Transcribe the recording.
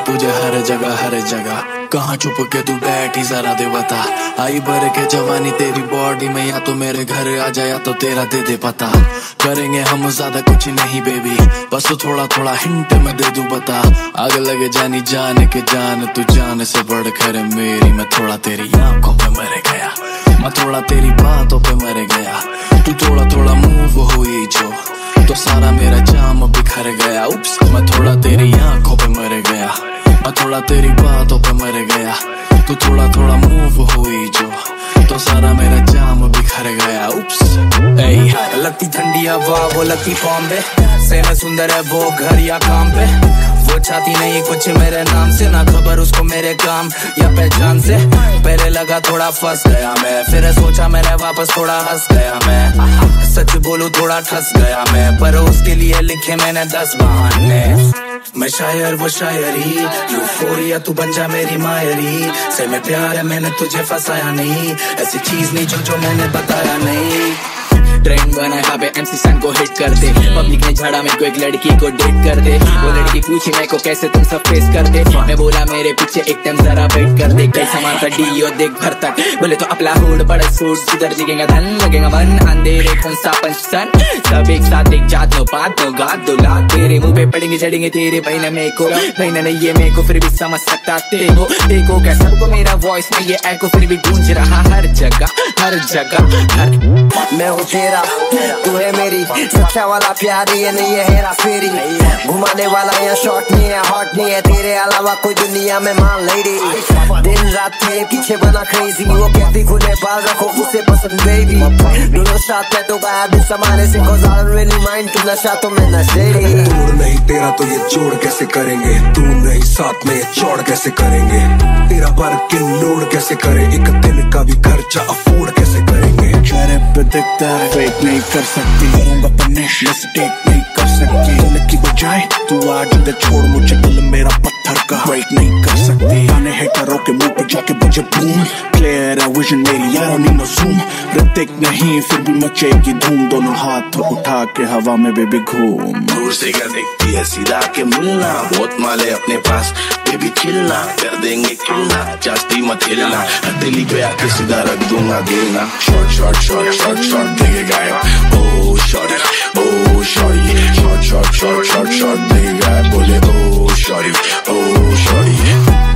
तुझे हर जगह कहाँ छुप के तू बैठी जरा दे बता। आई भर के जवानी तेरी बॉडी में, या तो मेरे घर आ जा या तो तेरा दे दे पता। करेंगे हम ज्यादा कुछ नहीं बेबी, बस तो थोड़ा थोड़ा हिंट मैं दे दूं बता। आग लगे जानी जान के जान, तू जान से बढ़कर है मेरी। मैं थोड़ा तेरी आंखों पे मर गया, मैं थोड़ा तेरी बातों पे मर गया। तू थोड़ा थोड़ा मूव हुई जो, तो सारा मेरा जाम बिखर गया। उप्स, मैं थोड़ा तेरी आंखों पे मर गया, मैं थोड़ा तेरी बातों पे मर गया। तू थोड़ा थोड़ा मूव हुई जो, तो सारा मेरा जाम बिखर गया। उप्स, लगती ठंडी हवा वो लगती बॉम्बे से, मैं सुंदर है वो घर या काम पे। वो चाहती नहीं कुछ मेरे नाम से, ना खबर उसको मेरे काम या पहचान से। पहले लगा थोड़ा फंस गया मैं, फिर सोचा मैंने वापस थोड़ा हंस गया मैं। सच बोलूं थोड़ा ठस गया मैं, पर उसके लिए लिखे मैंने 10 बहाने। मैं शायर वो शायरी, यूफोरिया तू बन जा मेरी मायरी। से में प्यार है मैंने तुझे फंसाया नहीं, ऐसी चीज नहीं जो मैंने बताया नहीं। ट्रेंड बना यहाँ पे MC सन को हिट कर दे, पब्लिक ने झाड़ा मेरे को एक लड़की को डेट कर दे। वो लड़की पूछी मेरे को कैसे तुम सब फेस कर दे, मैं बोला मेरे पीछे एक टाइम जरा वेट कर दे। कई सामान का डीओ देख भर तक, बोले तो अपना हुड बड़ा सूट, जिधर दिखेगा धन लगेगा मन। अंधेरे कौन सा पंचसन, सब एक साथ एक जात नो बात नो गात दो लात। तेरे मुंह पे पड़ेंगे चढ़ेंगे तेरे बहना मेरे को, बहना नहीं ये मेरे को फिर भी समझ सकता तेरे। देखो क्या सबको मेरा वॉइस में ये एको फिर भी गूंज रहा हर जगह हर जगह। मैं हूँ तेरा तू है मेरी, सच्चा वाला प्यार ये नहीं है हेरा फेरी। घुमाने वाला या शॉर्ट नहीं है हॉट नहीं है, तेरे अलावा कोई दुनिया में मान लेडी। दिन रात तेरे पीछे बना क्रेजी, वो कहती खुले बाल रखो उसे पसंद बेबी। दोनों साथ में तो गाया भी समाने से, cause I don't really mind, तू नशा तो मैं नशेड़ी। तोड़ नहीं तेरा तो ये जोड़ कैसे करेंगे, तू नहीं साथ में ये जोड़ कैसे करेंगे। तेरा बार्किंग लोड कैसे करे, एक दिन का भी खर्चा अफोर्ड कैसे करेंगे। चेहरे पे दिखता है फेक नहीं कर सकती, करूंगा पनिश मिस्टेक नहीं कर सकती। दिल की बजाय तू आज दे छोड़ मुझे, दिल मेरा पत्थर का ब्रेक नहीं कर सकती। गाने हेटरों के मुंह पे जाके बजे बूम, क्लियर है विजन मेरी यार नी नो जूम। ऋतिक नहीं फिर भी मचेगी धूम, दोनों हाथ उठा के हवा में बेबी घूम। दूर से क्या देखती है सीधा के मुल्ला, बहुत माले अपने पास बेबी चिल्ला, कर देंगे किल्ला जास्ती मत हिलना। दिल्ली पे आके सीधा रख दूंगा गिरना। Short short short short short देंगे गायब, ओ शॉर्ट ओ short short short short short short देंगे गायब। बोले ओ शॉर्ट ओ शॉर्ट